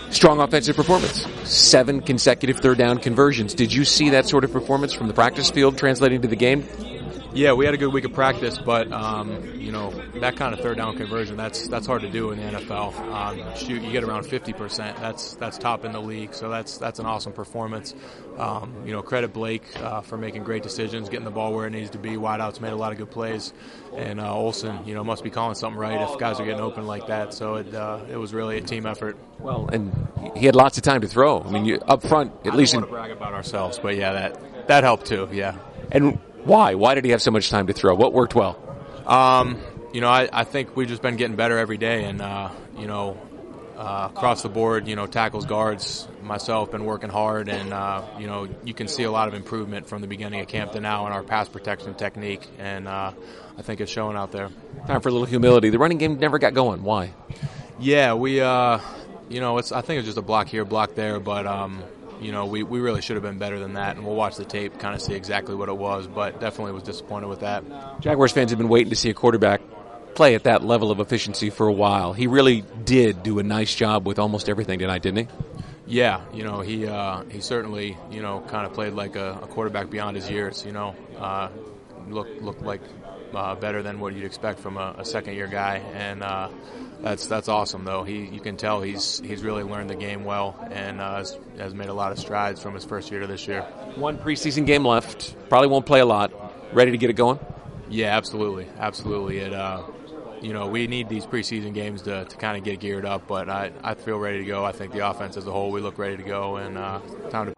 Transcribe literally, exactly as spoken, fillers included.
Strong offensive performance. Seven consecutive third down conversions. Did you see that sort of performance from the practice field translating to the game? Yeah, we had a good week of practice, but um, you know, that kind of third down conversion, that's that's hard to do in the N F L. Um, shoot, you get around fifty percent. That's that's top in the league, so that's that's an awesome performance. Um, you know, credit Blake uh, for making great decisions, getting the ball where it needs to be. Wideouts made a lot of good plays, and uh, Olsen, you know, must be calling something right if guys are getting open like that. So it uh, it was really a team effort. Well, and he had lots of time to throw. I mean, you, up front, at I least. don't want to brag about ourselves, but yeah, that that helped too. Yeah. And why? Why did he have so much time to throw? What worked well? Um, you know, I, I think we've just been getting better every day, and uh, you know, uh, across the board, you know, tackles, guards, myself, been working hard, and uh, you know, you can see a lot of improvement from the beginning of camp to now in our pass protection technique, and uh, I think it's showing out there. Time for a little humility. The running game never got going. Why? Yeah, we, uh, you know, it's I think it's just a block here, block there, but. Um, You know, we, we really should have been better than that, and we'll watch the tape, kind of see exactly what it was, but definitely was disappointed with that. Jaguars fans have been waiting to see a quarterback play at that level of efficiency for a while. He really did do a nice job with almost everything tonight, didn't he? Yeah, you know, he uh, he certainly, you know, kind of played like a, a quarterback beyond his years, you know. Uh, looked, looked like uh, better than what you'd expect from a, a second-year guy, and uh, that's that's awesome, though. He You can tell he's he's really learned the game well and uh, has, has made a lot of strides from his first year to this year. One preseason game left. Probably won't play a lot. Ready to get it going? Yeah, absolutely. Absolutely. It, uh, you know, we need these preseason games to, to kind of get geared up, but I, I feel ready to go. I think the offense as a whole, we look ready to go, and uh, time to